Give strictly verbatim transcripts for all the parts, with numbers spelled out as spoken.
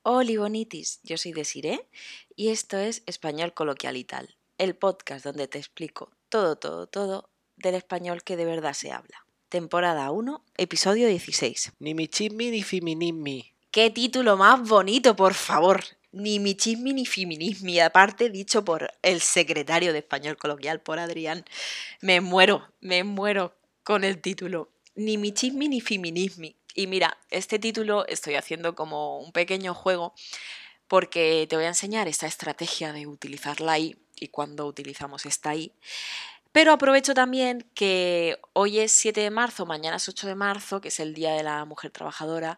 Hola bonitis, yo soy Desiree y esto es Español Coloquial y Tal, el podcast donde te explico todo, todo, todo del español que de verdad se habla. Temporada uno, episodio dieciséis. Ni mi chismi ni feminismi. ¡Qué título más bonito, por favor! Ni mi chismi ni feminismi, aparte dicho por el secretario de Español Coloquial, por Adrián. Me muero, me muero con el título. Ni mi chismi ni feminismi. Y mira, este título estoy haciendo como un pequeño juego porque te voy a enseñar esta estrategia de utilizar la I y cuando utilizamos esta I. Pero aprovecho también que hoy es siete de marzo, mañana es ocho de marzo, que es el Día de la Mujer Trabajadora,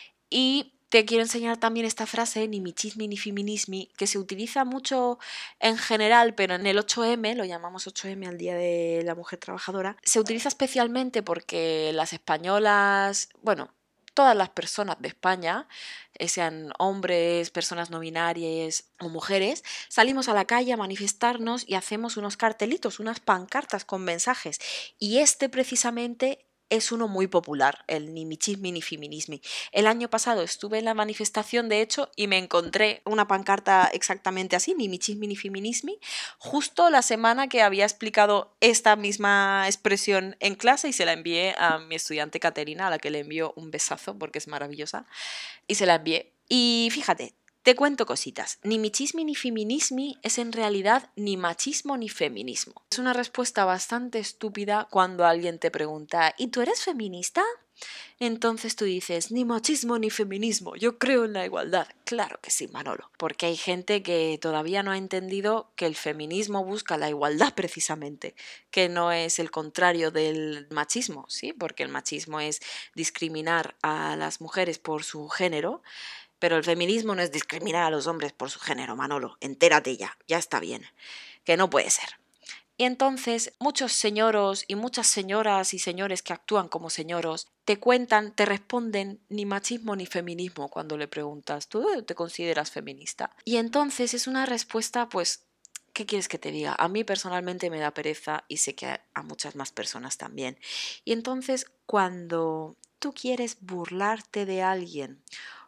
y te quiero enseñar también esta frase, ni mi chismi ni feminismi, que se utiliza mucho en general, pero en el ocho eme, lo llamamos ocho eme al Día de la Mujer Trabajadora, se utiliza especialmente porque las españolas, bueno, todas las personas de España, sean hombres, personas no binarias o mujeres, salimos a la calle a manifestarnos y hacemos unos cartelitos, unas pancartas con mensajes. Y este precisamente es uno muy popular, el ni mi chismi ni feminismi. El año pasado estuve en la manifestación, de hecho, y me encontré una pancarta exactamente así, ni mi chismi ni feminismi, justo la semana que había explicado esta misma expresión en clase y se la envié a mi estudiante Caterina, a la que le envío un besazo porque es maravillosa, y se la envié. Y fíjate, te cuento cositas. Ni mi chismi ni feminismi es en realidad ni machismo ni feminismo. Es una respuesta bastante estúpida cuando alguien te pregunta ¿y tú eres feminista? Entonces tú dices, ni machismo ni feminismo, yo creo en la igualdad. Claro que sí, Manolo, porque hay gente que todavía no ha entendido que el feminismo busca la igualdad precisamente, que no es el contrario del machismo, ¿sí? Porque el machismo es discriminar a las mujeres por su género, pero el feminismo no es discriminar a los hombres por su género, Manolo, entérate ya, ya está bien, que no puede ser. Y entonces muchos señoros y muchas señoras y señores que actúan como señoros te cuentan, te responden ni machismo ni feminismo cuando le preguntas, ¿tú te consideras feminista? Y entonces es una respuesta, pues, ¿qué quieres que te diga? A mí personalmente me da pereza y sé que a, a muchas más personas también. Y entonces cuando tú quieres burlarte de alguien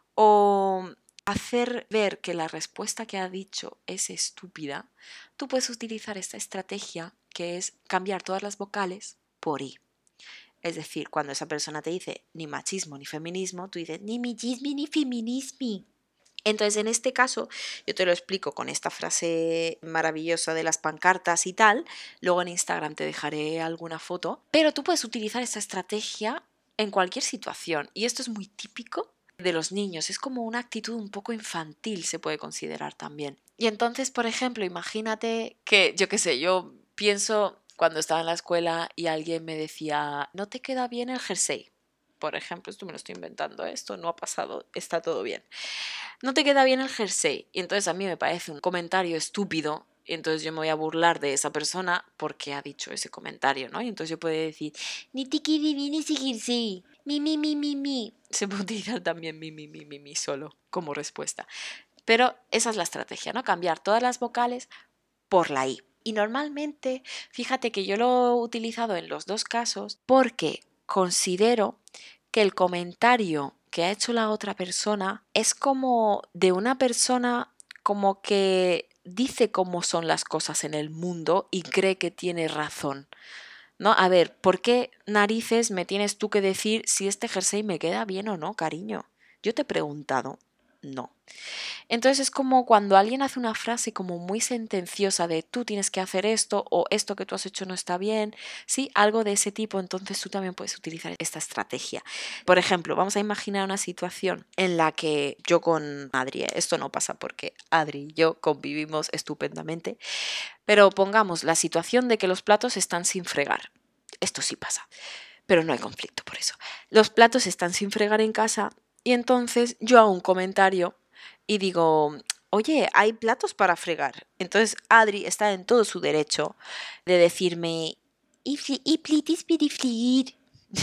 o hacer ver que la respuesta que ha dicho es estúpida, tú puedes utilizar esta estrategia que es cambiar todas las vocales por I. Es decir, cuando esa persona te dice ni machismo ni feminismo, tú dices ni michismi ni feminismi. Entonces, en este caso, yo te lo explico con esta frase maravillosa de las pancartas y tal. Luego en Instagram te dejaré alguna foto. Pero tú puedes utilizar esta estrategia en cualquier situación. Y esto es muy típico de los niños. Es como una actitud un poco infantil, se puede considerar también. Y entonces, por ejemplo, imagínate que, yo qué sé, yo pienso cuando estaba en la escuela y alguien me decía, no te queda bien el jersey. Por ejemplo, esto me lo estoy inventando, esto no ha pasado, está todo bien. No te queda bien el jersey. Y entonces a mí me parece un comentario estúpido. Y entonces yo me voy a burlar de esa persona porque ha dicho ese comentario, ¿no? Y entonces yo puedo decir, ni te queda bien ese jersey. Mi, mi, mi, mi, mi. Se puede utilizar también mi, mi, mi, mi, mi solo como respuesta. Pero esa es la estrategia, ¿no? Cambiar todas las vocales por la I. Y normalmente, fíjate que yo lo he utilizado en los dos casos porque considero que el comentario que ha hecho la otra persona es como de una persona como que dice cómo son las cosas en el mundo y cree que tiene razón. ¿No? A ver, ¿por qué narices me tienes tú que decir si este jersey me queda bien o no, cariño? Yo te he preguntado, no. Entonces es como cuando alguien hace una frase como muy sentenciosa de tú tienes que hacer esto o esto que tú has hecho no está bien, sí, algo de ese tipo, entonces tú también puedes utilizar esta estrategia. Por ejemplo, vamos a imaginar una situación en la que yo con Adri, esto no pasa porque Adri y yo convivimos estupendamente, pero pongamos la situación de que los platos están sin fregar. Esto sí pasa, pero no hay conflicto por eso. Los platos están sin fregar en casa y entonces yo hago un comentario y digo, oye, hay platos para fregar. Entonces Adri está en todo su derecho de decirme, y, y plitis piriflir.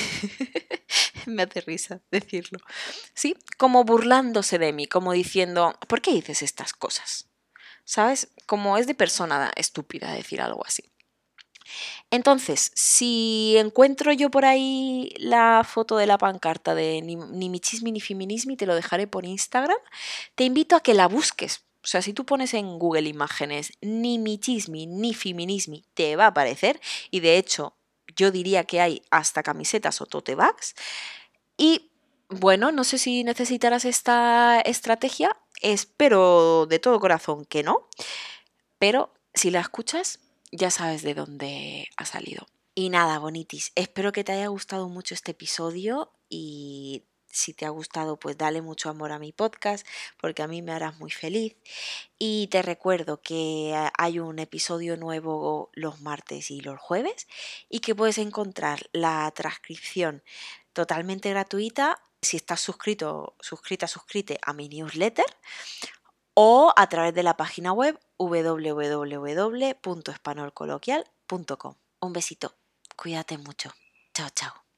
Me hace risa decirlo. Sí, como burlándose de mí, como diciendo, ¿por qué dices estas cosas? ¿Sabes? Como es de persona estúpida decir algo así. Entonces, si encuentro yo por ahí la foto de la pancarta de ni, ni mi chismi ni feminismi, te lo dejaré por Instagram. Te invito a que la busques. O sea, si tú pones en Google Imágenes ni mi chismi ni feminismi, te va a aparecer. Y de hecho, yo diría que hay hasta camisetas o tote bags. Y bueno, no sé si necesitarás esta estrategia. Espero de todo corazón que no. Pero si la escuchas, ya sabes de dónde ha salido. Y nada, bonitis, espero que te haya gustado mucho este episodio y si te ha gustado, pues dale mucho amor a mi podcast porque a mí me harás muy feliz. Y te recuerdo que hay un episodio nuevo los martes y los jueves y que puedes encontrar la transcripción totalmente gratuita si estás suscrito, suscrita, suscrite a mi newsletter o a través de la página web w w w punto espanolcoloquial punto com. Un besito, cuídate mucho. Chao, chao.